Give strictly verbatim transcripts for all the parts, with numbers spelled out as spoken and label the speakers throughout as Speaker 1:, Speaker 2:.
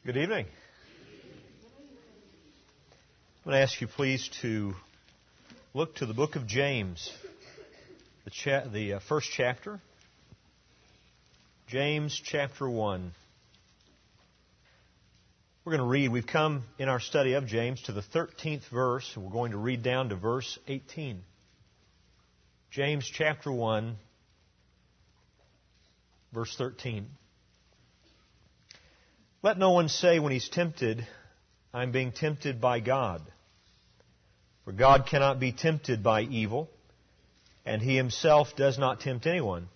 Speaker 1: Good evening. I'm going to ask you please to look to the book of James, the, cha- the uh, first chapter, James chapter one. We're going to read, we've come in our study of James to the thirteenth verse, and we're going to read down to verse eighteen. James chapter one, verse thirteen. Let no one say when he's tempted, I'm being tempted by God. For God cannot be tempted by evil, and He Himself does not tempt anyone.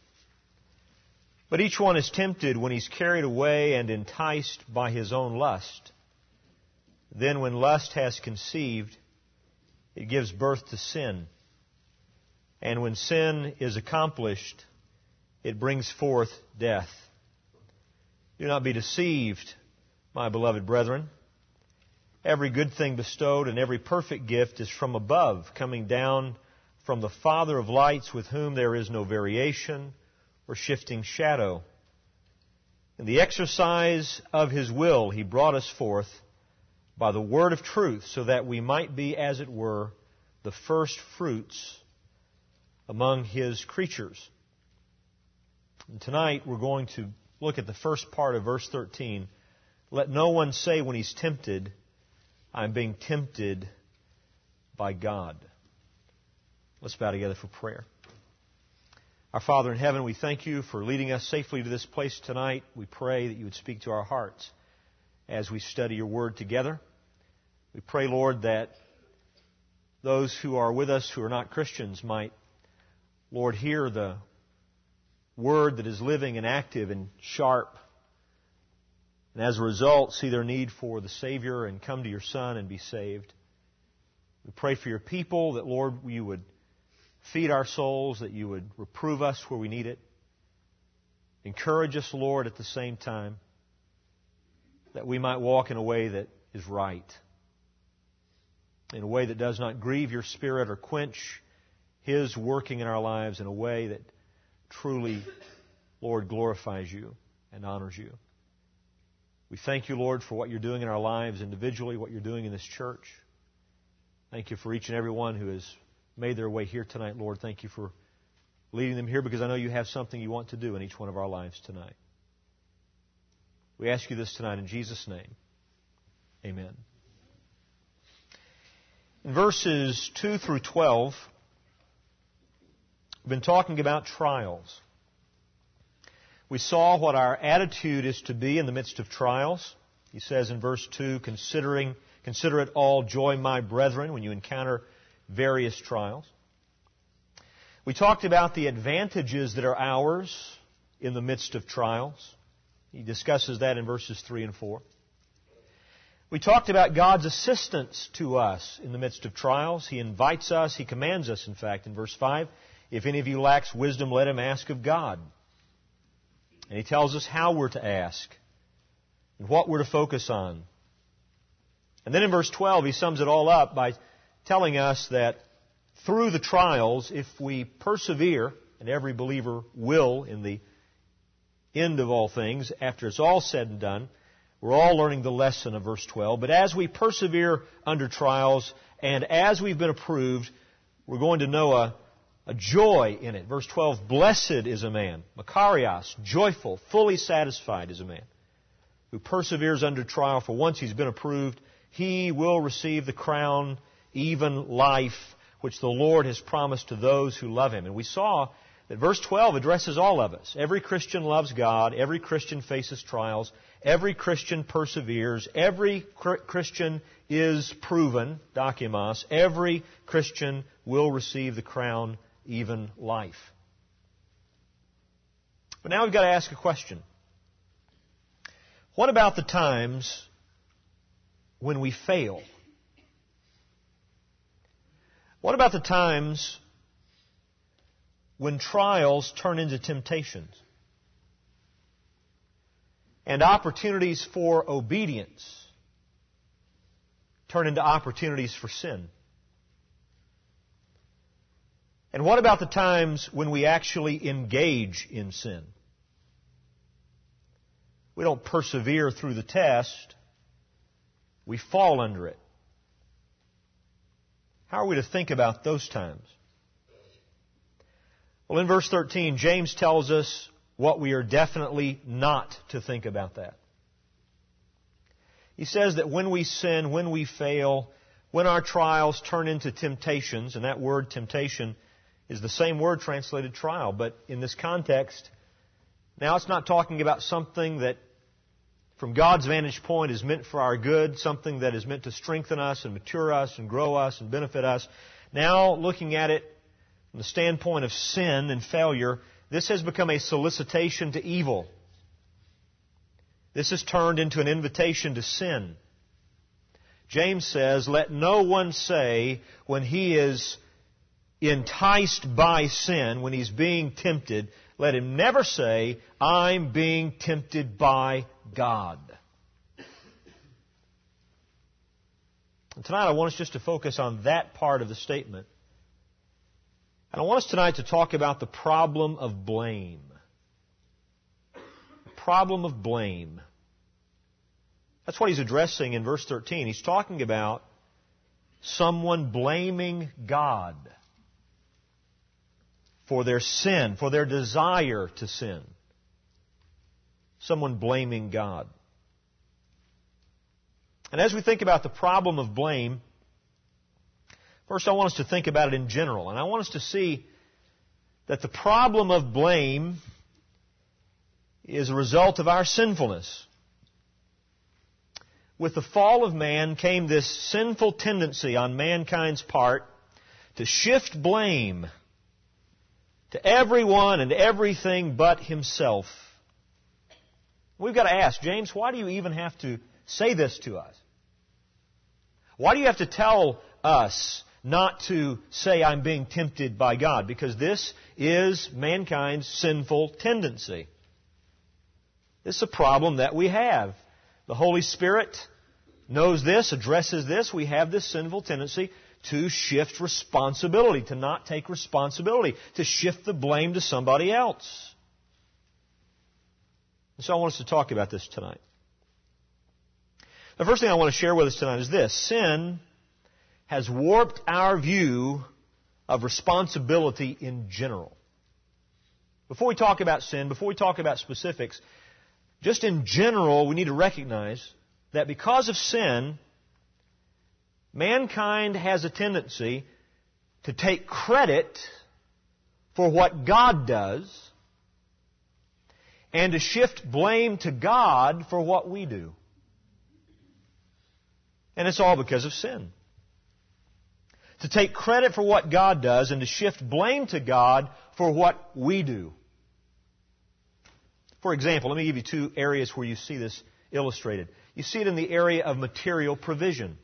Speaker 1: But each one is tempted when he's carried away and enticed by his own lust. Then when lust has conceived, it gives birth to sin. And when sin is accomplished, it brings forth death. Do not be deceived, my beloved brethren. Every good thing bestowed and every perfect gift is from above, coming down from the Father of lights, with whom there is no variation or shifting shadow. In the exercise of His will, He brought us forth by the word of truth, so that we might be, as it were, the first fruits among His creatures. And tonight we're going to look at the first part of verse thirteen. Let no one say when he's tempted, I'm being tempted by God. Let's bow together for prayer. Our Father in heaven, we thank You for leading us safely to this place tonight. We pray that You would speak to our hearts as we study Your Word together. We pray, Lord, that those who are with us who are not Christians might, Lord, hear the Word that is living and active and sharp, and as a result see their need for the Savior and come to Your Son and be saved. We pray for Your people that, Lord, You would feed our souls, that You would reprove us where we need it. Encourage us, Lord, at the same time, that we might walk in a way that is right, in a way that does not grieve Your Spirit or quench His working in our lives, in a way that truly, Lord, glorifies You and honors You. We thank You, Lord, for what You're doing in our lives individually, what You're doing in this church. Thank You for each and every one who has made their way here tonight, Lord. Thank You for leading them here, because I know You have something You want to do in each one of our lives tonight. We ask You this tonight in Jesus' name. Amen. In verses two through twelve, we've been talking about trials. We saw what our attitude is to be in the midst of trials. He says in verse two, considering, consider it all joy, my brethren, when you encounter various trials. We talked about the advantages that are ours in the midst of trials. He discusses that in verses three and four. We talked about God's assistance to us in the midst of trials. He invites us, He commands us, in fact, in verse five, if any of you lacks wisdom, let him ask of God. And He tells us how we're to ask and what we're to focus on. And then in verse twelve, He sums it all up by telling us that through the trials, if we persevere, and every believer will in the end of all things, after it's all said and done, we're all learning the lesson of verse twelve. But as we persevere under trials, and as we've been approved, we're going to know a A joy in it. Verse twelve, blessed is a man, makarios, joyful, fully satisfied is a man, who perseveres under trial, for once he's been approved, he will receive the crown, even life, which the Lord has promised to those who love Him. And we saw that verse twelve addresses all of us. Every Christian loves God. Every Christian faces trials. Every Christian perseveres. Every Christian is proven, dokimos. Every Christian will receive the crown, even life. But now we've got to ask a question. What about the times when we fail? What about the times when trials turn into temptations and opportunities for obedience turn into opportunities for sin? And what about the times when we actually engage in sin? We don't persevere through the test. we fall under it. How are we to think about those times? Well, in verse thirteen, James tells us what we are definitely not to think about that. He says that when we sin, when we fail, when our trials turn into temptations, and that word temptation is the same word translated trial, but in this context, now it's not talking about something that from God's vantage point is meant for our good, something that is meant to strengthen us and mature us and grow us and benefit us. Now, looking at it from the standpoint of sin and failure, this has become a solicitation to evil. This has turned into an invitation to sin. James says, let no one say when he is enticed by sin, when he's being tempted, let him never say, I'm being tempted by God. And tonight I want us just to focus on that part of the statement. And I want us tonight to talk about the problem of blame. The problem of blame. That's what he's addressing in verse thirteen. He's talking about someone blaming God for their sin, for their desire to sin. Someone blaming God. And as we think about the problem of blame, first I want us to think about it in general. And I want us to see that the problem of blame is a result of our sinfulness. With the fall of man came this sinful tendency on mankind's part to shift blame to everyone and everything but himself. We've got to ask, James, why do you even have to say this to us? Why do you have to tell us not to say I'm being tempted by God? Because this is mankind's sinful tendency. This is a problem that we have. The Holy Spirit knows this, addresses this. We have this sinful tendency to shift responsibility, to not take responsibility, to shift the blame to somebody else. And so I want us to talk about this tonight. The first thing I want to share with us tonight is this. Sin has warped our view of responsibility in general. Before we talk about sin, before we talk about specifics, just in general, we need to recognize that because of sin, mankind has a tendency to take credit for what God does and to shift blame to God for what we do. And it's all because of sin. To take credit for what God does and to shift blame to God for what we do. For example, let me give you two areas where you see this illustrated. You see it in the area of material provision.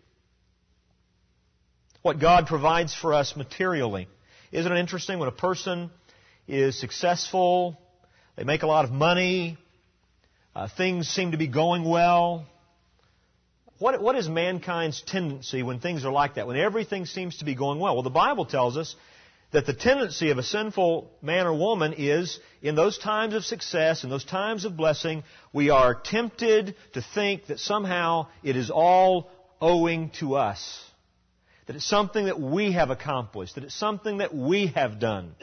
Speaker 1: What God provides for us materially. Isn't it interesting when a person is successful, they make a lot of money, uh, things seem to be going well? What, what is mankind's tendency when things are like that, when everything seems to be going well? Well, the Bible tells us that the tendency of a sinful man or woman is, in those times of success, in those times of blessing, we are tempted to think that somehow it is all owing to us. That it's something that we have accomplished, that it's something that we have done.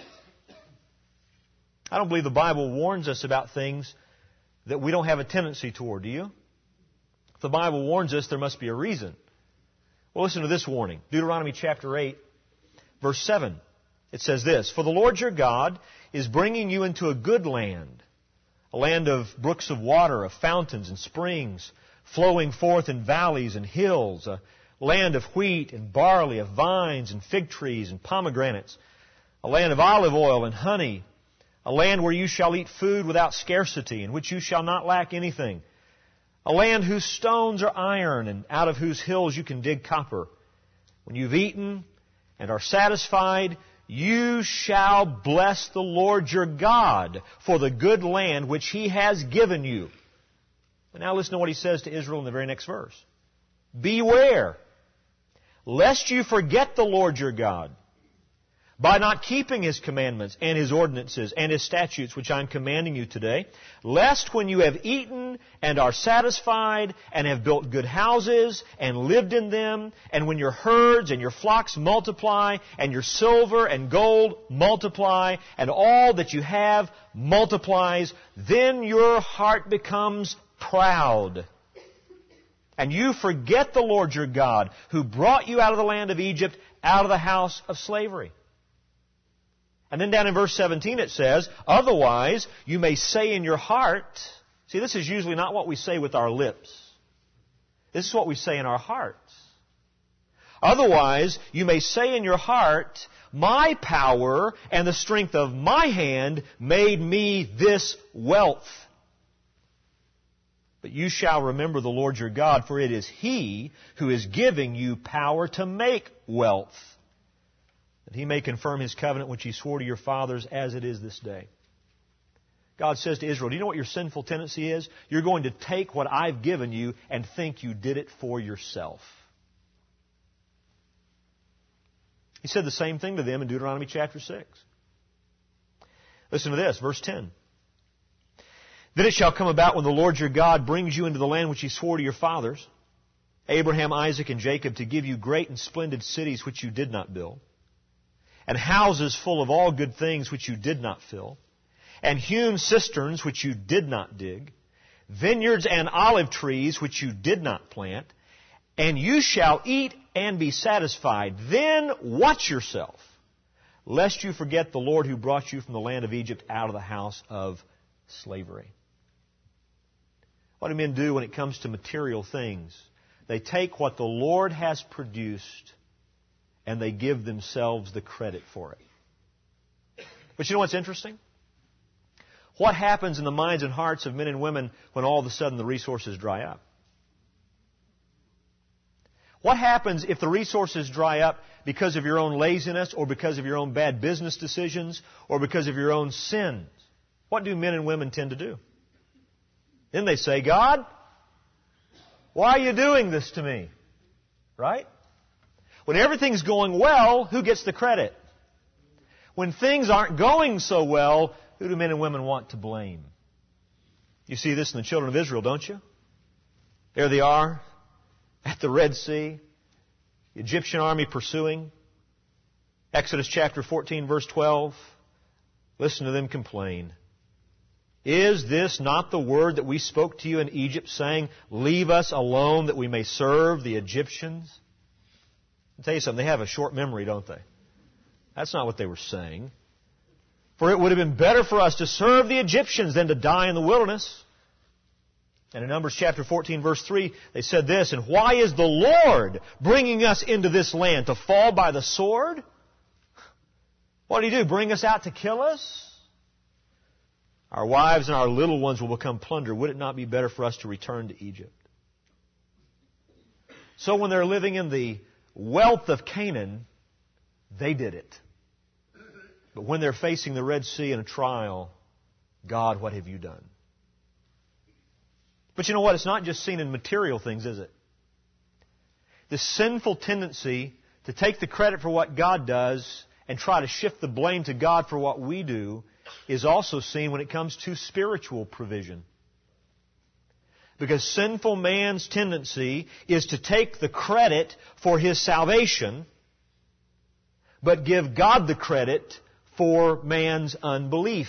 Speaker 1: I don't believe the Bible warns us about things that we don't have a tendency toward, do you? If the Bible warns us, there must be a reason. Well, listen to this warning. Deuteronomy chapter eight, verse seven. It says this, For the Lord your God is bringing you into a good land, a land of brooks of water, of fountains and springs, flowing forth in valleys and hills, a land of wheat and barley, of vines and fig trees and pomegranates, a land of olive oil and honey, a land where you shall eat food without scarcity, in which you shall not lack anything, a land whose stones are iron, and out of whose hills you can dig copper. When you've eaten and are satisfied, you shall bless the Lord your God for the good land which He has given you. And now listen to what He says to Israel in the very next verse. Beware, lest you forget the Lord your God, by not keeping His commandments and His ordinances and His statutes, which I am commanding you today, lest when you have eaten and are satisfied and have built good houses and lived in them, and when your herds and your flocks multiply and your silver and gold multiply and all that you have multiplies, then your heart becomes proud. And you forget the Lord your God, who brought you out of the land of Egypt, out of the house of slavery. And then down in verse seventeen it says, otherwise you may say in your heart, see, this is usually not what we say with our lips. This is what we say in our hearts. Otherwise you may say in your heart, my power and the strength of my hand made me this wealth. But you shall remember the Lord your God, for it is He who is giving you power to make wealth, that He may confirm His covenant which He swore to your fathers as it is this day. God says to Israel, do you know what your sinful tendency is? You're going to take what I've given you and think you did it for yourself. He said the same thing to them in Deuteronomy chapter six. Listen to this, verse ten. Then it shall come about when the Lord your God brings you into the land which He swore to your fathers, Abraham, Isaac, and Jacob, to give you great and splendid cities which you did not build, and houses full of all good things which you did not fill, and hewn cisterns which you did not dig, vineyards and olive trees which you did not plant, and you shall eat and be satisfied. Then watch yourself, lest you forget the Lord who brought you from the land of Egypt out of the house of slavery. What do men do when it comes to material things? They take what the Lord has produced and they give themselves the credit for it. But you know what's interesting? What happens in the minds and hearts of men and women when all of a sudden the resources dry up? What happens if the resources dry up because of your own laziness or because of your own bad business decisions or because of your own sins? What do men and women tend to do? Then they say, God, why are you doing this to me? Right? When everything's going well, who gets the credit? When things aren't going so well, who do men and women want to blame? You see this in the children of Israel, don't you? There they are at the Red Sea, the Egyptian army pursuing. Exodus chapter fourteen, verse twelve. Listen to them complain. Is this not the word that we spoke to you in Egypt, saying, leave us alone that we may serve the Egyptians? I'll tell you something, they have a short memory, don't they? That's not what they were saying. For it would have been better for us to serve the Egyptians than to die in the wilderness. And in Numbers chapter fourteen, verse three, they said this, and why is the Lord bringing us into this land to fall by the sword? What did He do? Bring us out to kill us? Our wives and our little ones will become plunder. Would it not be better for us to return to Egypt? So when they're living in the wealth of Canaan, they did it. But when they're facing the Red Sea in a trial, God, what have you done? But you know what? It's not just seen in material things, is it? The sinful tendency to take the credit for what God does and try to shift the blame to God for what we do is also seen when it comes to spiritual provision. Because sinful man's tendency is to take the credit for his salvation, but give God the credit for man's unbelief.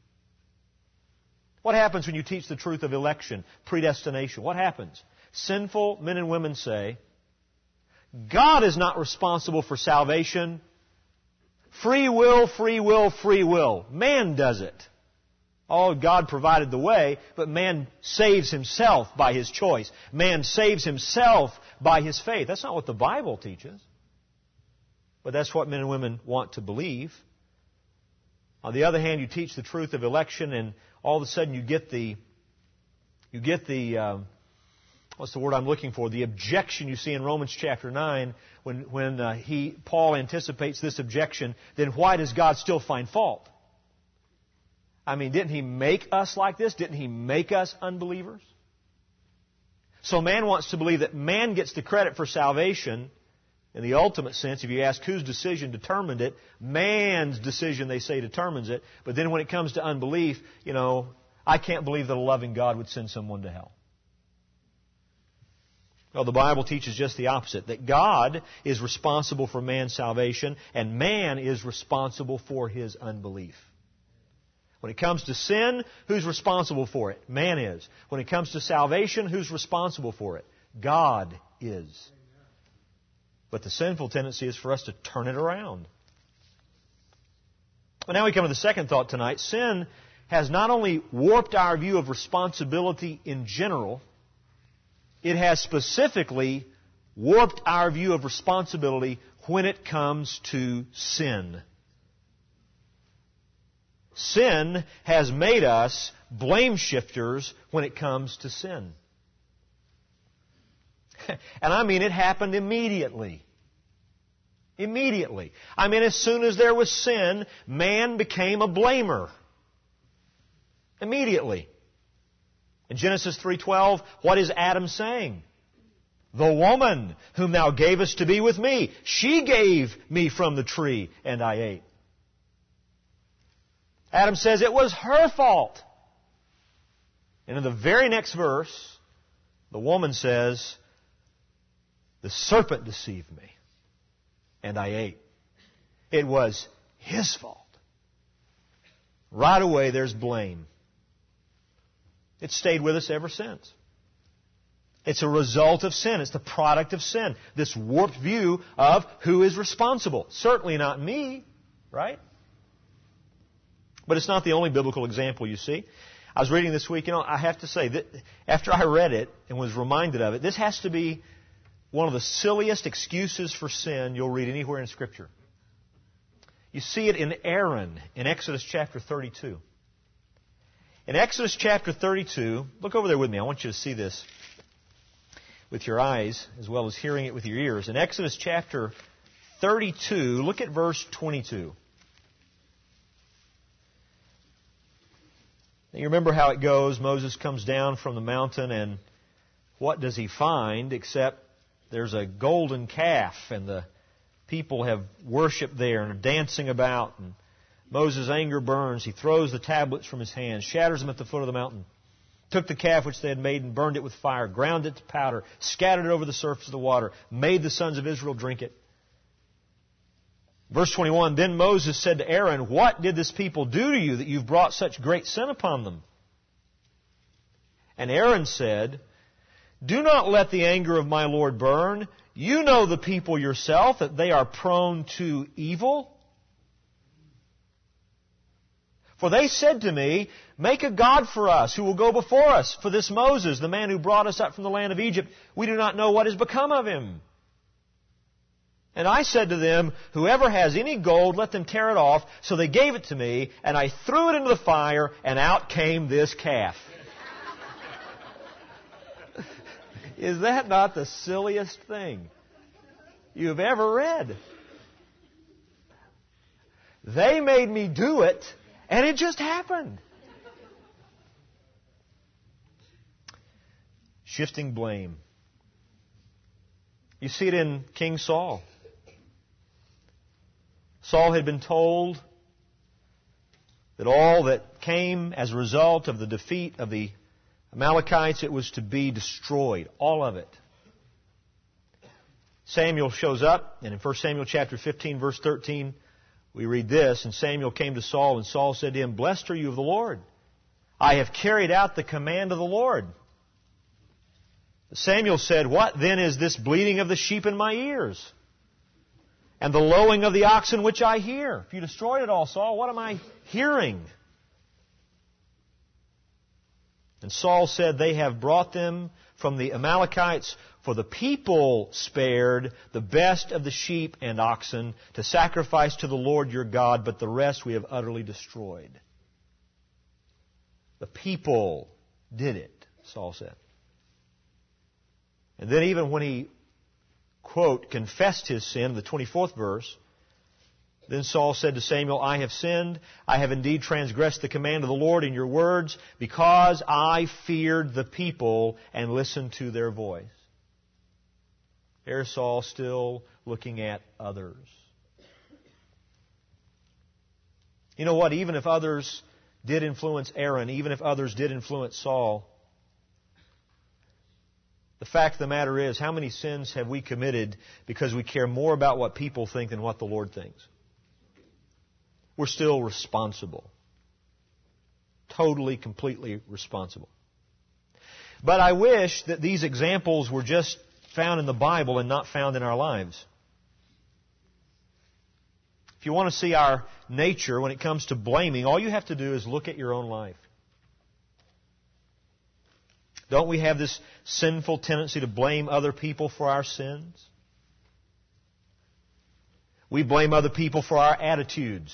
Speaker 1: What happens when you teach the truth of election, predestination? What happens? Sinful men and women say, God is not responsible for salvation. Free will, free will, free will. Man does it. Oh, God provided the way, but man saves himself by his choice. Man saves himself by his faith. That's not what the Bible teaches. But that's what men and women want to believe. On the other hand, you teach the truth of election, and all of a sudden you get the, you get the, uh, what's the word I'm looking for? The objection you see in Romans chapter nine when, when uh, he, Paul anticipates this objection, then why does God still find fault? I mean, didn't He make us like this? Didn't He make us unbelievers? So man wants to believe that man gets the credit for salvation In the ultimate sense, if you ask whose decision determined it, man's decision, they say, determines it. But then when it comes to unbelief, you know, I can't believe that a loving God would send someone to hell. Well, the Bible teaches just the opposite, that God is responsible for man's salvation and man is responsible for his unbelief. When it comes to sin, who's responsible for it? Man is. When it comes to salvation, who's responsible for it? God is. But the sinful tendency is for us to turn it around. Well, now we come to the second thought tonight. Sin has not only warped our view of responsibility in general, it has specifically warped our view of responsibility when it comes to sin. Sin has made us blame shifters when it comes to sin. And I mean, it happened immediately. Immediately. I mean, as soon as there was sin, man became a blamer. Immediately. In Genesis three twelve, what is Adam saying? The woman whom thou gavest to be with me, she gave me from the tree, and I ate. Adam says it was her fault. And in the very next verse, the woman says, the serpent deceived me, and I ate. It was his fault. Right away, there's blame. It's stayed with us ever since. It's a result of sin. It's the product of sin. This warped view of who is responsible. Certainly not me, right? But it's not the only biblical example you see. I was reading this week, you know, I have to say that after I read it and was reminded of it, this has to be one of the silliest excuses for sin you'll read anywhere in Scripture. You see it in Aaron in Exodus chapter thirty-two. In Exodus chapter thirty-two, look over there with me. I want you to see this with your eyes as well as hearing it with your ears. In Exodus chapter thirty-two, look at verse twenty-two. Now you remember how it goes. Moses comes down from the mountain, and what does he find except there's a golden calf, and the people have worshipped there and are dancing about, and Moses' anger burns. He throws the tablets from his hands, shatters them at the foot of the mountain, took the calf which they had made and burned it with fire, ground it to powder, scattered it over the surface of the water, made the sons of Israel drink it. Verse twenty-one, then Moses said to Aaron, what did this people do to you that you've brought such great sin upon them? And Aaron said, do not let the anger of my Lord burn. You know the people yourself, that they are prone to evil. For they said to me, make a God for us who will go before us. For this Moses, the man who brought us up from the land of Egypt, we do not know what has become of him. And I said to them, whoever has any gold, let them tear it off. So they gave it to me, and I threw it into the fire, and out came this calf. Is that not the silliest thing you've ever read? They made me do it, and it just happened. Shifting blame. You see it in King Saul. Saul had been told that all that came as a result of the defeat of the Amalekites, it was to be destroyed. All of it. Samuel shows up, and in First Samuel chapter fifteen, verse thirteen, we read this, and Samuel came to Saul, and Saul said to him, blessed are you of the Lord. I have carried out the command of the Lord. Samuel said, what then is this bleating of the sheep in my ears? And the lowing of the oxen which I hear? If you destroyed it all, Saul, what am I hearing? And Saul said, they have brought them from the Amalekites, for the people spared the best of the sheep and oxen to sacrifice to the Lord your God, but the rest we have utterly destroyed. The people did it, Saul said. And then even when he, quote, confessed his sin, the twenty-fourth verse, then Saul said to Samuel, I have sinned. I have indeed transgressed the command of the Lord in your words, because I feared the people and listened to their voice. There's Saul still looking at others. You know what? Even if others did influence Aaron, even if others did influence Saul, the fact of the matter is, how many sins have we committed because we care more about what people think than what the Lord thinks? We're still responsible. Totally, completely responsible. But I wish that these examples were just found in the Bible and not found in our lives. If you want to see our nature when it comes to blaming, all you have to do is look at your own life. Don't we have this sinful tendency to blame other people for our sins? We blame other people for our attitudes.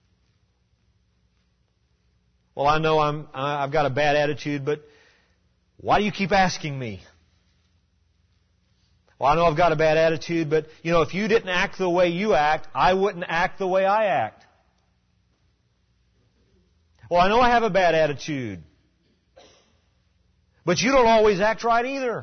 Speaker 1: Well, I know I'm, I've got a bad attitude, but why do you keep asking me? Well, I know I've got a bad attitude, but, you know, if you didn't act the way you act, I wouldn't act the way I act. Well, I know I have a bad attitude, but you don't always act right either.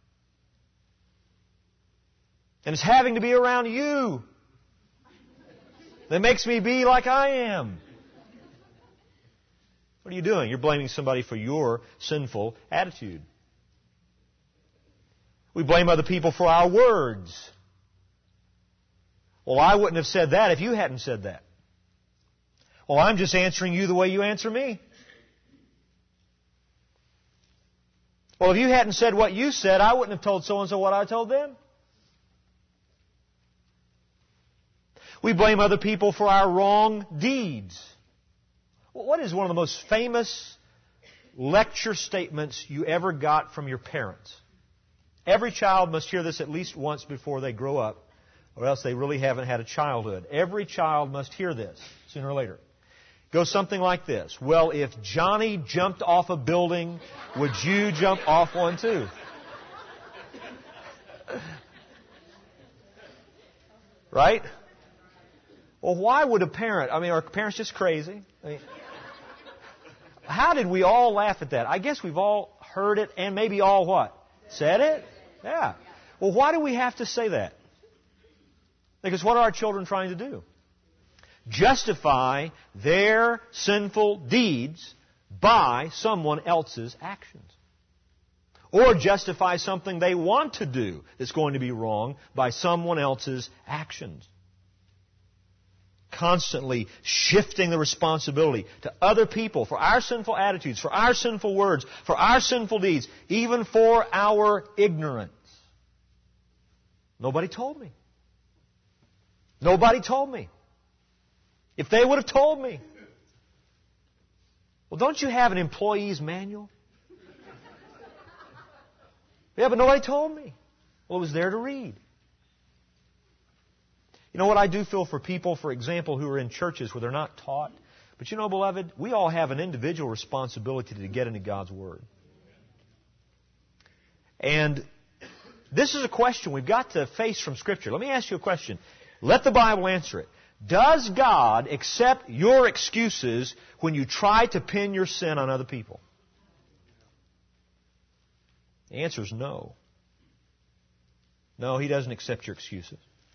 Speaker 1: And it's having to be around you that makes me be like I am. What are you doing? You're blaming somebody for your sinful attitude. We blame other people for our words. Well, I wouldn't have said that if you hadn't said that. Well, I'm just answering you the way you answer me. Well, if you hadn't said what you said, I wouldn't have told so-and-so what I told them. We blame other people for our wrong deeds. Well, what is one of the most famous lecture statements you ever got from your parents? Every child must hear this at least once before they grow up, or else they really haven't had a childhood. Every child must hear this sooner or later. It goes something like this. Well, if Johnny jumped off a building, would you jump off one too? Right? Well, why would a parent, I mean, are parents just crazy? I mean, how did we all laugh at that? I guess we've all heard it and maybe all what? Said it? Yeah. Well, why do we have to say that? Because what are our children trying to do? Justify their sinful deeds by someone else's actions. Or justify something they want to do that's going to be wrong by someone else's actions. Constantly shifting the responsibility to other people for our sinful attitudes, for our sinful words, for our sinful deeds, even for our ignorance. Nobody told me. Nobody told me. If they would have told me. Well, don't you have an employee's manual? Yeah, but nobody told me. Well, it was there to read. You know what I do feel for people, for example, who are in churches where they're not taught? But you know, beloved, we all have an individual responsibility to get into God's Word. And this is a question we've got to face from Scripture. Let me ask you a question. Let the Bible answer it. Does God accept your excuses when you try to pin your sin on other people? The answer is no. No, He doesn't accept your excuses.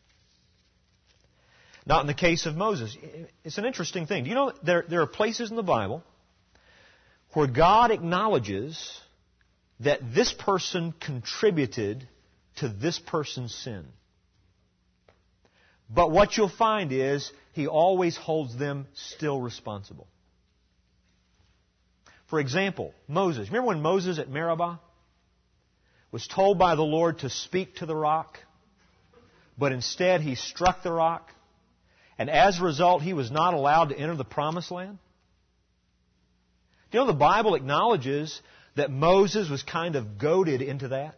Speaker 1: Not in the case of Moses. It's an interesting thing. Do you know there, there are places in the Bible where God acknowledges that this person contributed to this person's sin. But what you'll find is He always holds them still responsible. For example, Moses. Remember when Moses at Meribah was told by the Lord to speak to the rock, but instead he struck the rock? And as a result, he was not allowed to enter the Promised Land? Do you know the Bible acknowledges that Moses was kind of goaded into that?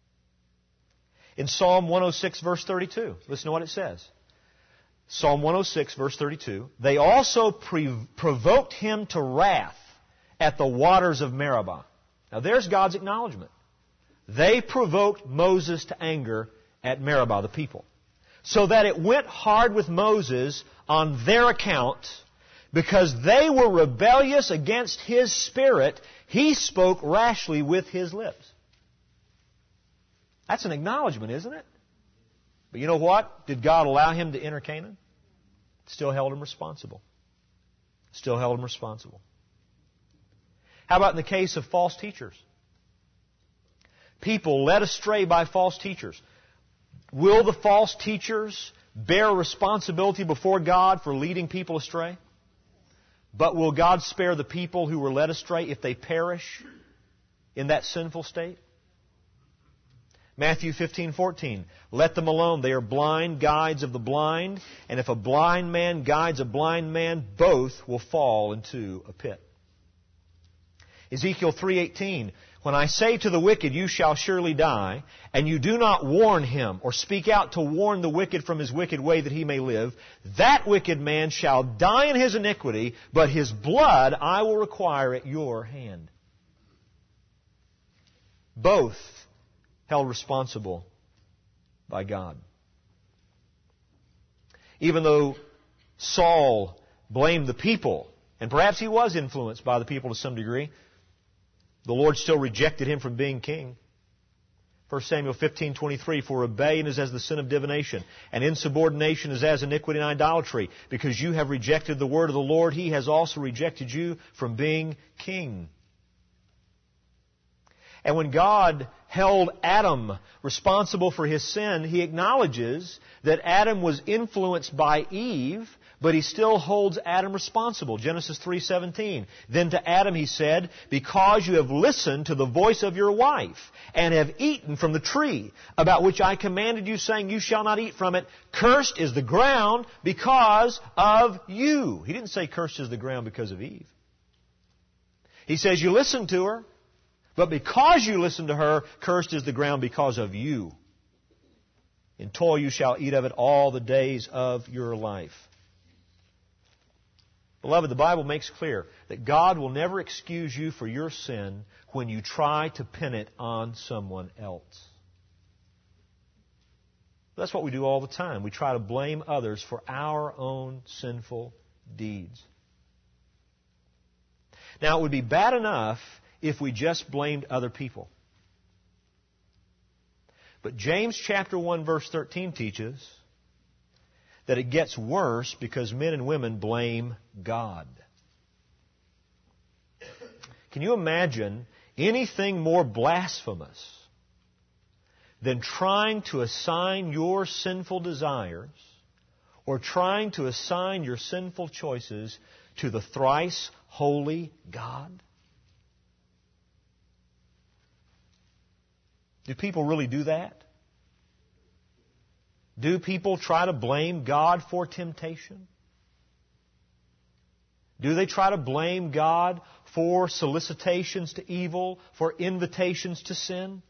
Speaker 1: In Psalm one oh six, verse thirty-two, listen to what it says. Psalm one oh six, verse thirty-two, they also pre- provoked him to wrath at the waters of Meribah. Now there's God's acknowledgement. They provoked Moses to anger at Meribah, the people. So that it went hard with Moses on their account, because they were rebellious against his spirit, he spoke rashly with his lips. That's an acknowledgement, isn't it? But you know what? Did God allow him to enter Canaan? Still held him responsible. Still held him responsible. How about in the case of false teachers? People led astray by false teachers. Will the false teachers bear responsibility before God for leading people astray? But will God spare the people who were led astray if they perish in that sinful state? Matthew fifteen fourteen. Let them alone. They are blind guides of the blind. And if a blind man guides a blind man, both will fall into a pit. Ezekiel three eighteen. When I say to the wicked, you shall surely die, and you do not warn him or speak out to warn the wicked from his wicked way that he may live, that wicked man shall die in his iniquity, but his blood I will require at your hand. Both held responsible by God. Even though Saul blamed the people, and perhaps he was influenced by the people to some degree, the Lord still rejected him from being king. First Samuel fifteen twenty-three, for rebellion is as the sin of divination, and insubordination is as iniquity and idolatry. Because you have rejected the word of the Lord, he has also rejected you from being king. And when God held Adam responsible for his sin, he acknowledges that Adam was influenced by Eve, but he still holds Adam responsible. Genesis three seventeen. Then to Adam he said, because you have listened to the voice of your wife, and have eaten from the tree, about which I commanded you, saying, you shall not eat from it, cursed is the ground because of you. He didn't say cursed is the ground because of Eve. He says you listened to her, but because you listened to her, cursed is the ground because of you. In toil you shall eat of it all the days of your life. Beloved, the Bible makes clear that God will never excuse you for your sin when you try to pin it on someone else. That's what we do all the time. We try to blame others for our own sinful deeds. Now, it would be bad enough if we just blamed other people. But James chapter one verse thirteen teaches that it gets worse because men and women blame God. Can you imagine anything more blasphemous than trying to assign your sinful desires or trying to assign your sinful choices to the thrice holy God? Do people really do that? Do people try to blame God for temptation? Do they try to blame God for solicitations to evil, for invitations to sin?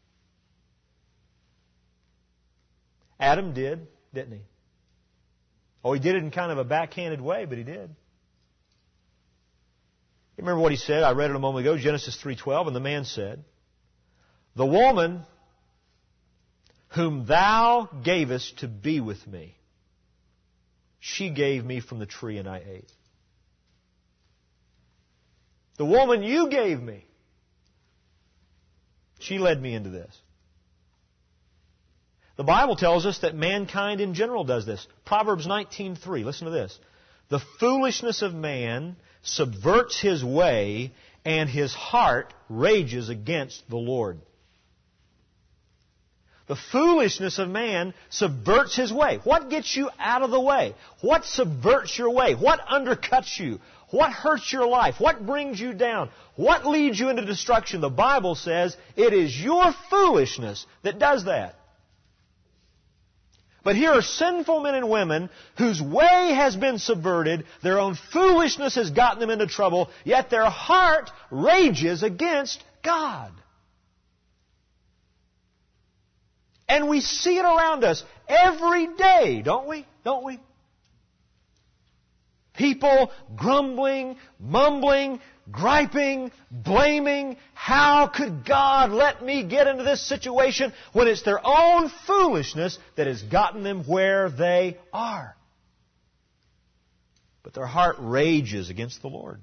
Speaker 1: Adam did, didn't he? Oh, he did it in kind of a backhanded way, but he did. You remember what he said? I read it a moment ago, Genesis three twelve, and the man said, the woman whom thou gavest to be with me, she gave me from the tree and I ate. The woman you gave me, she led me into this. The Bible tells us that mankind in general does this. Proverbs nineteen three, listen to this. The foolishness of man subverts his way, and his heart rages against the Lord. The foolishness of man subverts his way. What gets you out of the way? What subverts your way? What undercuts you? What hurts your life? What brings you down? What leads you into destruction? The Bible says it is your foolishness that does that. But here are sinful men and women whose way has been subverted, their own foolishness has gotten them into trouble, yet their heart rages against God. And we see it around us every day, don't we? Don't we? People grumbling, mumbling, griping, blaming. How could God let me get into this situation when it's their own foolishness that has gotten them where they are? But their heart rages against the Lord.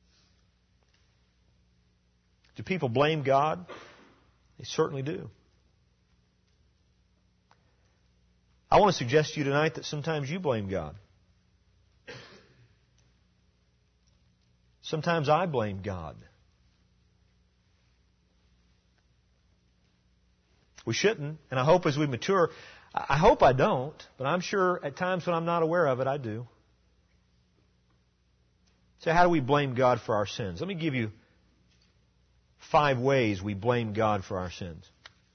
Speaker 1: Do people blame God? They certainly do. I want to suggest to you tonight that sometimes you blame God. Sometimes I blame God. We shouldn't, and I hope as we mature, I hope I don't, but I'm sure at times when I'm not aware of it, I do. So how do we blame God for our sins? Let me give you five ways we blame God for our sins.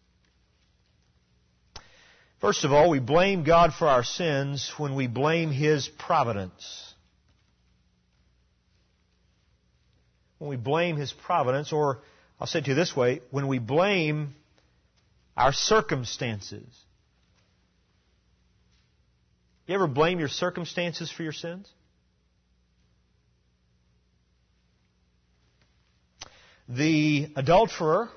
Speaker 1: First of all, we blame God for our sins when we blame His providence. When we blame His providence, or I'll say it to you this way, when we blame our circumstances. You ever blame your circumstances for your sins? The adulterer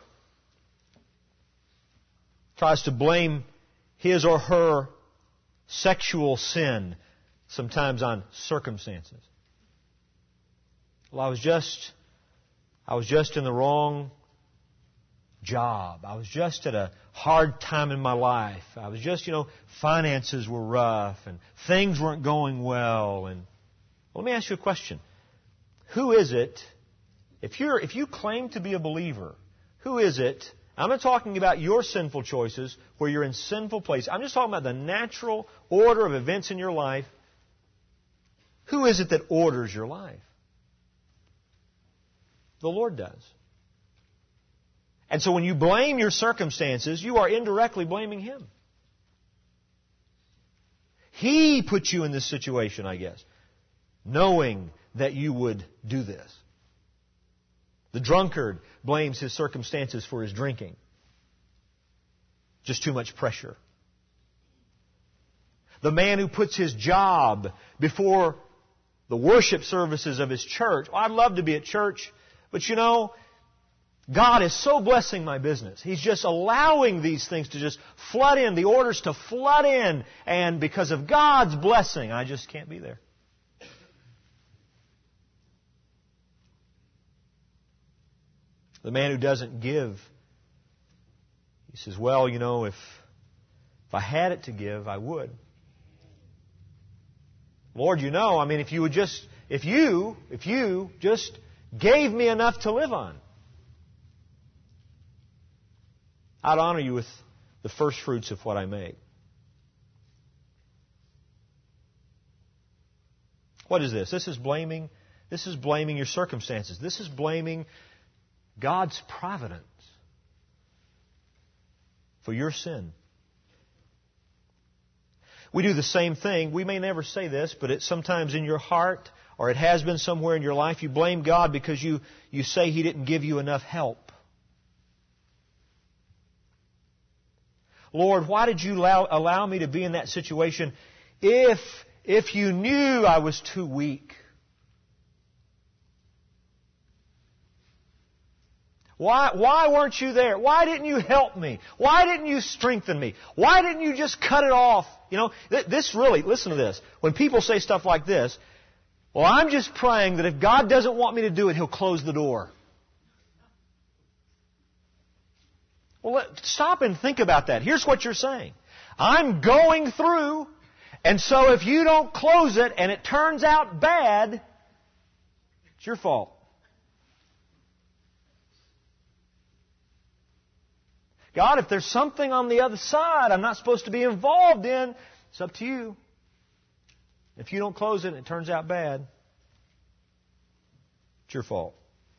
Speaker 1: tries to blame his or her sexual sin sometimes on circumstances. Well, I was just, I was just in the wrong job. I was just at a hard time in my life. I was just, you know, finances were rough and things weren't going well. And well, let me ask you a question. Who is it, if you're, if you claim to be a believer, who is it, I'm not talking about your sinful choices where you're in sinful places. I'm just talking about the natural order of events in your life. Who is it that orders your life? The Lord does. And so when you blame your circumstances, you are indirectly blaming Him. He put you in this situation, I guess, knowing that you would do this. The drunkard blames his circumstances for his drinking. Just too much pressure. The man who puts his job before the worship services of his church. Well, I'd love to be at church, but you know, God is so blessing my business. He's just allowing these things to just flood in, the orders to flood in, and because of God's blessing, I just can't be there. The man who doesn't give, he says, well, you know, if, if I had it to give, I would. Lord, you know, I mean, if you would just, if you, if you just gave me enough to live on, I'd honor you with the first fruits of what I made. What is this? This is blaming, this is blaming your circumstances. This is blaming God's providence for your sin. We do the same thing. We may never say this, but it's sometimes in your heart, or it has been somewhere in your life. You blame God because you, you say He didn't give you enough help. Lord, why did you allow, allow me to be in that situation if, if you knew I was too weak? Why, why weren't you there? Why didn't you help me? Why didn't you strengthen me? Why didn't you just cut it off? You know, th- this really, listen to this. When people say stuff like this, well, I'm just praying that if God doesn't want me to do it, He'll close the door. Well, let, stop and think about that. Here's what you're saying. I'm going through, and so if you don't close it and it turns out bad, it's your fault. God, if there's something on the other side I'm not supposed to be involved in, it's up to you. If you don't close it and it turns out bad, it's your fault.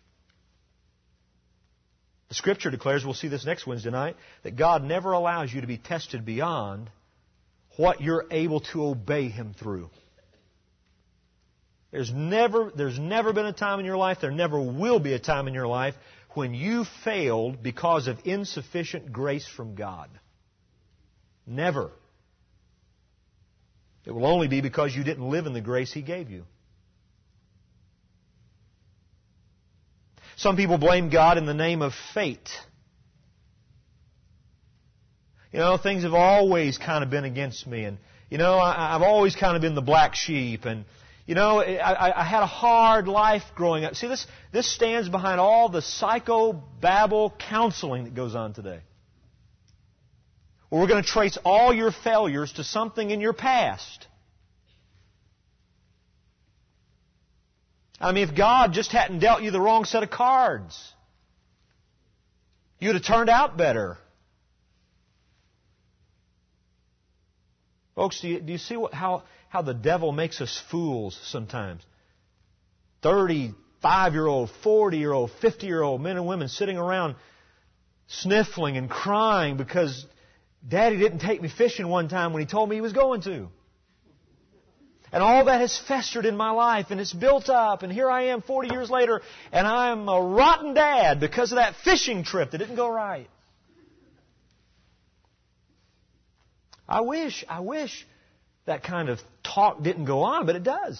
Speaker 1: The Scripture declares, we'll see this next Wednesday night, that God never allows you to be tested beyond what you're able to obey Him through. There's never, there's never been a time in your life, there never will be a time in your life when you failed because of insufficient grace from God. Never. It will only be because you didn't live in the grace He gave you. Some people blame God in the name of fate. You know, things have always kind of been against me. And, you know, I, I've always kind of been the black sheep. And, you know, I, I had a hard life growing up. See, this, this stands behind all the psychobabble counseling that goes on today. where we're going to trace all your failures to something in your past. I mean, if God just hadn't dealt you the wrong set of cards, you'd have turned out better. Folks, do you, do you see what, how, how the devil makes us fools sometimes? thirty-five-year-old, forty-year-old, fifty-year-old men and women sitting around sniffling and crying because Daddy didn't take me fishing one time when he told me he was going to. And all that has festered in my life, and it's built up, and here I am forty years later, and I'm a rotten dad because of that fishing trip that didn't go right. I wish, I wish that kind of talk didn't go on, but it does.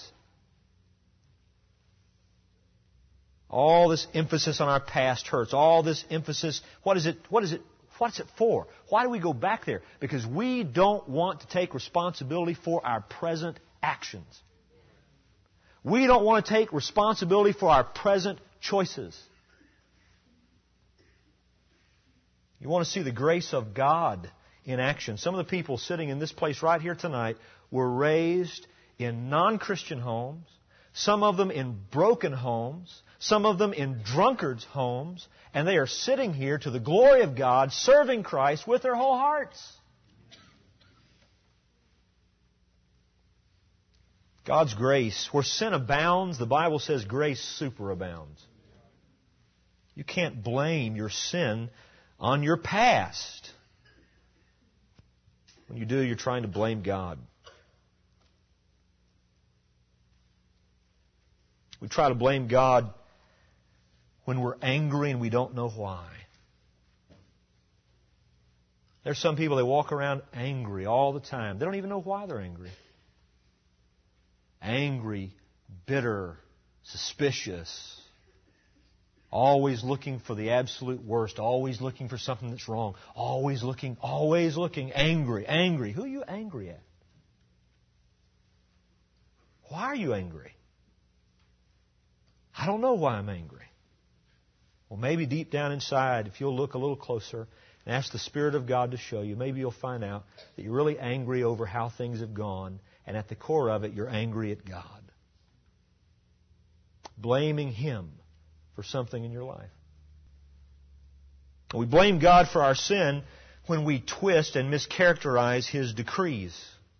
Speaker 1: All this emphasis on our past hurts. All this emphasis, what is it, what is it, what's it for? Why do we go back there? Because we don't want to take responsibility for our present actions. We don't want to take responsibility for our present choices. You want to see the grace of God in action. Some of the people sitting in this place right here tonight were raised in non-Christian homes, some of them in broken homes, some of them in drunkards' homes, and they are sitting here to the glory of God, serving Christ with their whole hearts. God's grace, where sin abounds, the Bible says grace superabounds. You can't blame your sin on your past. When you do, you're trying to blame God. We try to blame God when we're angry and we don't know why. There's some people that walk around angry all the time. They don't even know why they're angry. Angry, bitter, suspicious, always looking for the absolute worst, always looking for something that's wrong, always looking, always looking, angry, angry. Who are you angry at? Why are you angry? I don't know why I'm angry. Well, maybe deep down inside, if you'll look a little closer and ask the Spirit of God to show you, maybe you'll find out that you're really angry over how things have gone. And at the core of it, you're angry at God. Blaming Him for something in your life. We blame God for our sin when we twist and mischaracterize His decrees.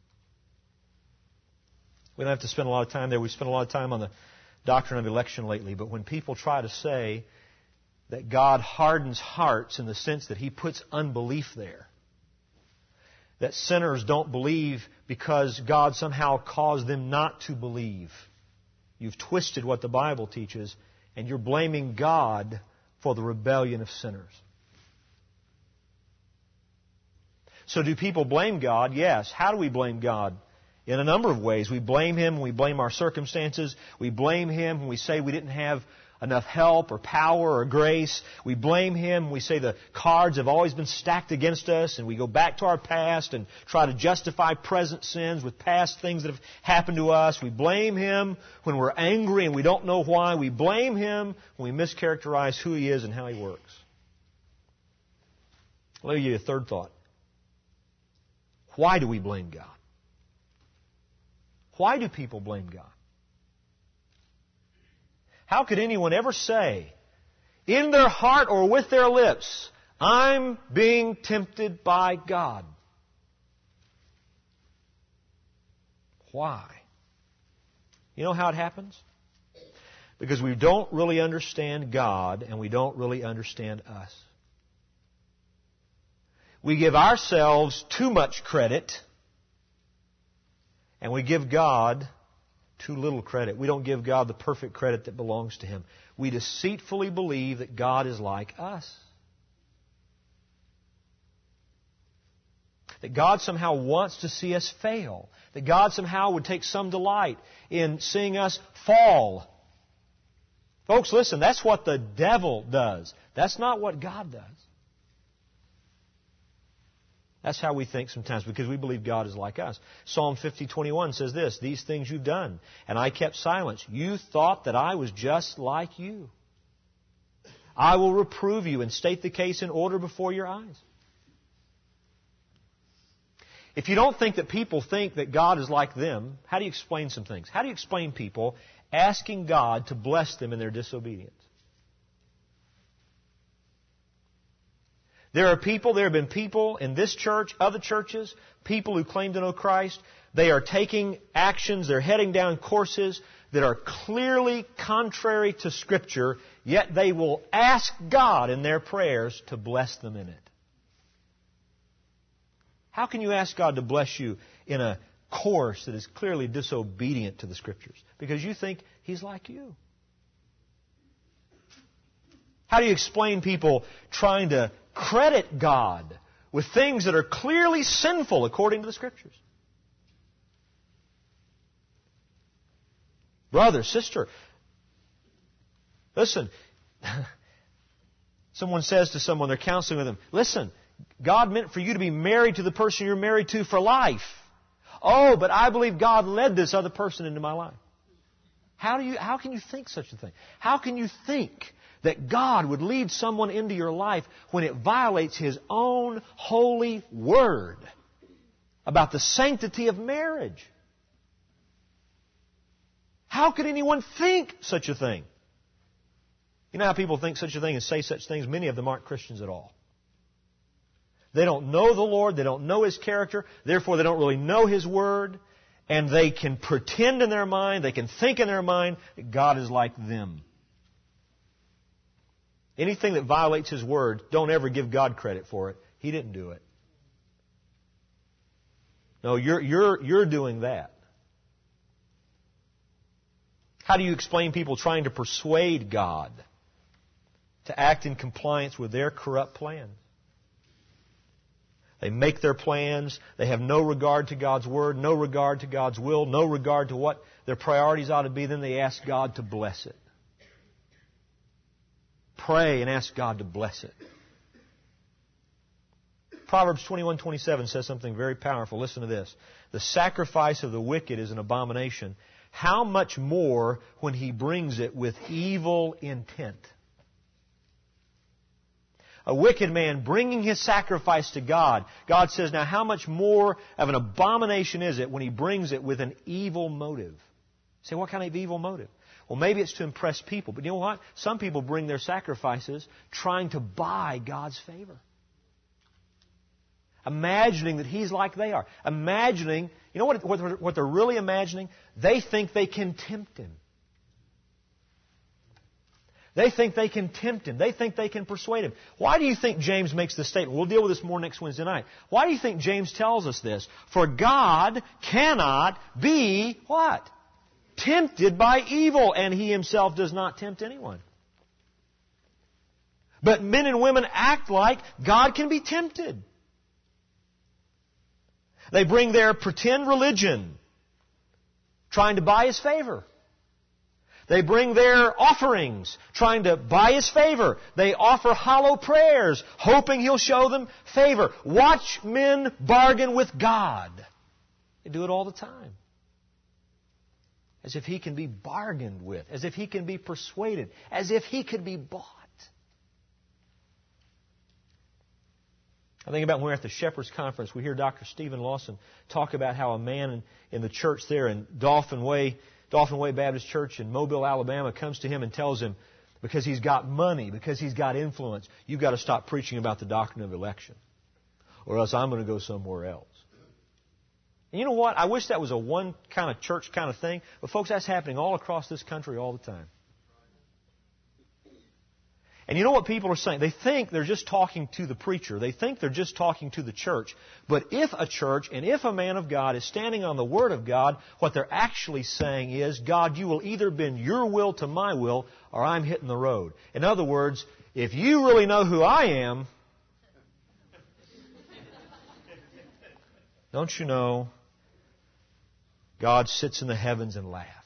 Speaker 1: We don't have to spend a lot of time there. We spent a lot of time on the doctrine of election lately. But when people try to say that God hardens hearts in the sense that He puts unbelief there, that sinners don't believe because God somehow caused them not to believe. You've twisted what the Bible teaches, and you're blaming God for the rebellion of sinners. So do people blame God? Yes. How do we blame God? In a number of ways. We blame Him when we blame our circumstances. We blame Him when we say we didn't have enough help or power or grace. We blame Him when we say the cards have always been stacked against us, and we go back to our past and try to justify present sins with past things that have happened to us. We blame Him when we're angry and we don't know why. We blame Him when we mischaracterize who He is and how He works. Let me give you a third thought. Why do we blame God? Why do people blame God? How could anyone ever say, in their heart or with their lips, I'm being tempted by God? Why? You know how it happens? Because we don't really understand God and we don't really understand us. We give ourselves too much credit and we give God too little credit. We don't give God the perfect credit that belongs to Him. We deceitfully believe that God is like us. That God somehow wants to see us fail. That God somehow would take some delight in seeing us fall. Folks, listen, that's what the devil does. That's not what God does. That's how we think sometimes, because we believe God is like us. Psalm fifty twenty-one says this, these things you've done, and I kept silence. You thought that I was just like you. I will reprove you and state the case in order before your eyes. If you don't think that people think that God is like them, how do you explain some things? How do you explain people asking God to bless them in their disobedience? There are people, there have been people in this church, other churches, people who claim to know Christ. They are taking actions, they're heading down courses that are clearly contrary to Scripture, yet they will ask God in their prayers to bless them in it. How can you ask God to bless you in a course that is clearly disobedient to the Scriptures? Because you think He's like you. How do you explain people trying to credit God with things that are clearly sinful according to the Scriptures? Brother, sister, listen. Someone says to someone, they're counseling with them, listen, God meant for you to be married to the person you're married to for life. Oh, but I believe God led this other person into my life. How do you, how can you think such a thing? How can you think that God would lead someone into your life when it violates His own holy word about the sanctity of marriage? How could anyone think such a thing? You know how people think such a thing and say such things? Many of them aren't Christians at all. They don't know the Lord. They don't know His character. Therefore, they don't really know His Word. And they can pretend in their mind, they can think in their mind that God is like them. Anything that violates His Word, don't ever give God credit for it. He didn't do it. No, you're, you're, you're doing that. How do you explain people trying to persuade God to act in compliance with their corrupt plans? They make their plans. They have no regard to God's Word, no regard to God's will, no regard to what their priorities ought to be. Then they ask God to bless it. Pray and ask God to bless it. Proverbs twenty-one twenty-seven says something very powerful. Listen to this. The sacrifice of the wicked is an abomination. How much more when he brings it with evil intent? A wicked man bringing his sacrifice to God. God says, now how much more of an abomination is it when he brings it with an evil motive? You say, what kind of evil motive? Well, maybe it's to impress people. But you know what? Some people bring their sacrifices trying to buy God's favor. Imagining that He's like they are. Imagining, you know what, what, what they're really imagining? They think they can tempt Him. They think they can tempt Him. They think they can persuade Him. Why do you think James makes this statement? We'll deal with this more next Wednesday night. Why do you think James tells us this? For God cannot be what? Tempted by evil, and He Himself does not tempt anyone. But men and women act like God can be tempted. They bring their pretend religion, trying to buy His favor. They bring their offerings, trying to buy His favor. They offer hollow prayers, hoping He'll show them favor. Watch men bargain with God. They do it all the time. As if He can be bargained with, as if He can be persuaded, as if He could be bought. I think about when we're at the Shepherds Conference, we hear Doctor Stephen Lawson talk about how a man in, in the church there in Dauphin Way, Dauphin Way Baptist Church in Mobile, Alabama, comes to him and tells him, because he's got money, because he's got influence, you've got to stop preaching about the doctrine of election, or else I'm going to go somewhere else. And you know what? I wish that was a one kind of church kind of thing, but folks, that's happening all across this country all the time. And you know what people are saying? They think they're just talking to the preacher. They think they're just talking to the church. But if a church and if a man of God is standing on the Word of God, what they're actually saying is, God, you will either bend your will to my will, or I'm hitting the road. In other words, if you really know who I am, don't you know God sits in the heavens and laughs?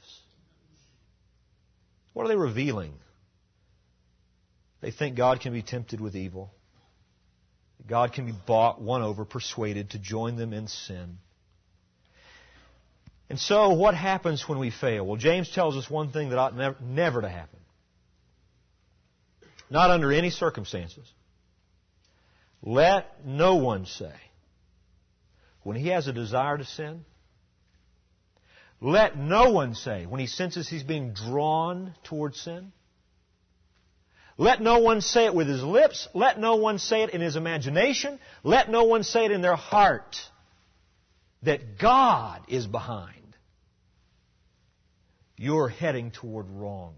Speaker 1: What are they revealing? They think God can be tempted with evil. God can be bought, won over, persuaded to join them in sin. And so, what happens when we fail? Well, James tells us one thing that ought never, never to happen. Not under any circumstances. Let no one say, when he has a desire to sin, let no one say, when he senses he's being drawn towards sin, let no one say it with his lips. Let no one say it in his imagination. Let no one say it in their heart that God is behind. You're heading toward wrong.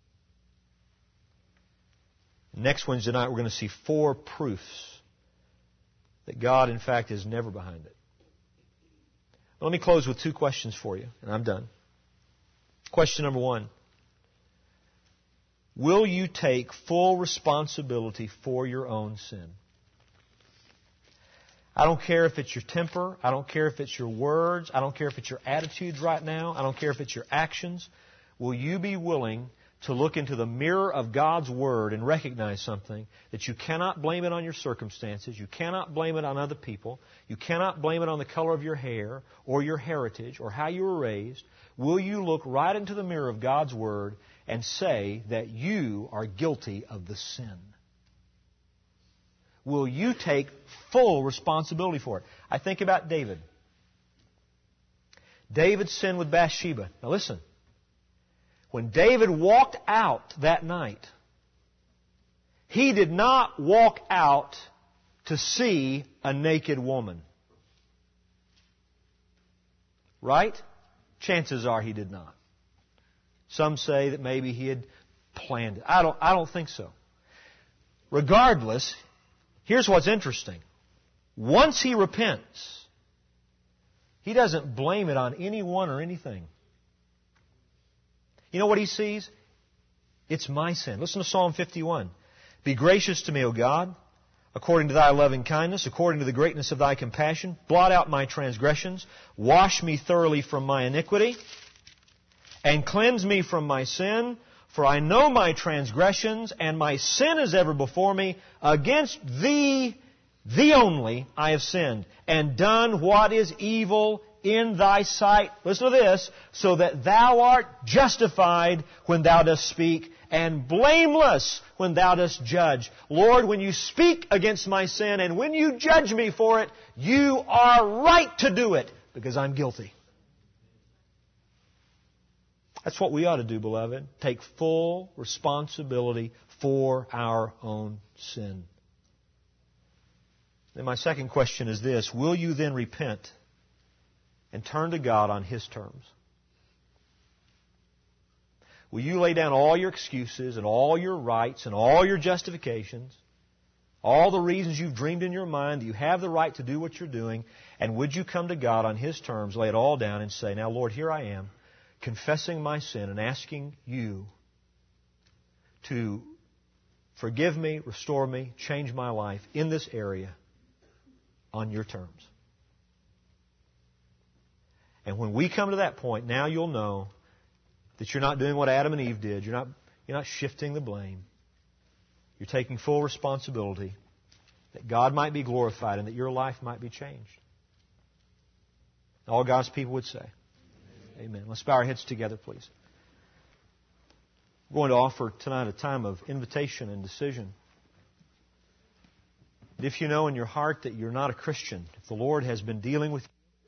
Speaker 1: Next Wednesday night, we're going to see four proofs that God, in fact, is never behind it. Let me close with two questions for you, and I'm done. Question number one. Will you take full responsibility for your own sin? I don't care if it's your temper. I don't care if it's your words. I don't care if it's your attitudes right now. I don't care if it's your actions. Will you be willing to look into the mirror of God's Word and recognize something, that you cannot blame it on your circumstances, you cannot blame it on other people, you cannot blame it on the color of your hair or your heritage or how you were raised? Will you look right into the mirror of God's Word and say that you are guilty of the sin? Will you take full responsibility for it? I think about David. David sinned with Bathsheba. Now listen. When David walked out that night, he did not walk out to see a naked woman. Right? Chances are he did not. Some say that maybe he had planned it. I don't, I don't think so. Regardless, here's what's interesting. Once he repents, he doesn't blame it on anyone or anything. You know what he sees? It's my sin. Listen to Psalm fifty-one. Be gracious to me, O God, according to thy loving kindness, according to the greatness of thy compassion. Blot out my transgressions. Wash me thoroughly from my iniquity, and cleanse me from my sin. For I know my transgressions, and my sin is ever before me. Against thee, thee only, I have sinned, and done what is evil in thy sight. Listen to this. So that thou art justified when thou dost speak, and blameless when thou dost judge. Lord, when you speak against my sin, and when you judge me for it, you are right to do it, because I'm guilty. That's what we ought to do, beloved. Take full responsibility for our own sin. Then my second question is this. Will you then repent and turn to God on His terms? Will you lay down all your excuses and all your rights and all your justifications, all the reasons you've dreamed in your mind that you have the right to do what you're doing, and would you come to God on His terms, lay it all down and say, now, Lord, here I am, confessing my sin and asking you to forgive me, restore me, change my life in this area on your terms. And when we come to that point, now you'll know that you're not doing what Adam and Eve did. You're not, you're not shifting the blame. You're taking full responsibility that God might be glorified and that your life might be changed. All God's people would say, amen. Let's bow our heads together, please. We're going to offer tonight a time of invitation and decision. If you know in your heart that you're not a Christian, if the Lord has been dealing with you,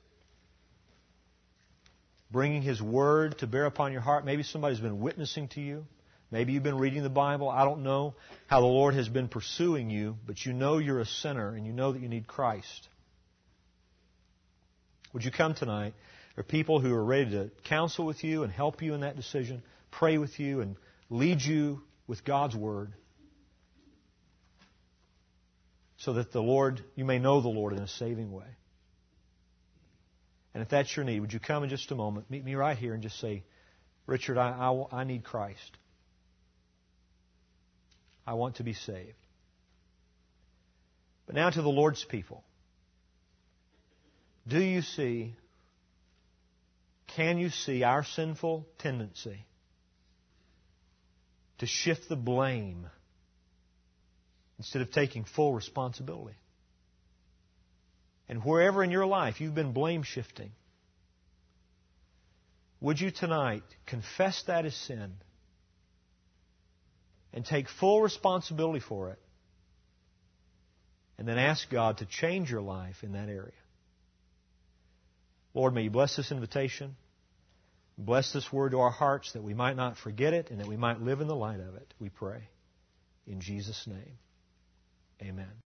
Speaker 1: bringing His Word to bear upon your heart, maybe somebody's been witnessing to you, maybe you've been reading the Bible, I don't know how the Lord has been pursuing you, but you know you're a sinner and you know that you need Christ. Would you come tonight? There are people who are ready to counsel with you and help you in that decision, pray with you and lead you with God's Word, so that the Lord, you may know the Lord in a saving way. And if that's your need, would you come in just a moment, meet me right here and just say, Richard, I, I, I need Christ. I want to be saved. But now to the Lord's people. Do you see, can you see our sinful tendency to shift the blame instead of taking full responsibility? And wherever in your life you've been blame shifting, would you tonight confess that as sin and take full responsibility for it, and then ask God to change your life in that area? Lord, may You bless this invitation. Bless this word to our hearts that we might not forget it and that we might live in the light of it, we pray. In Jesus' name, amen.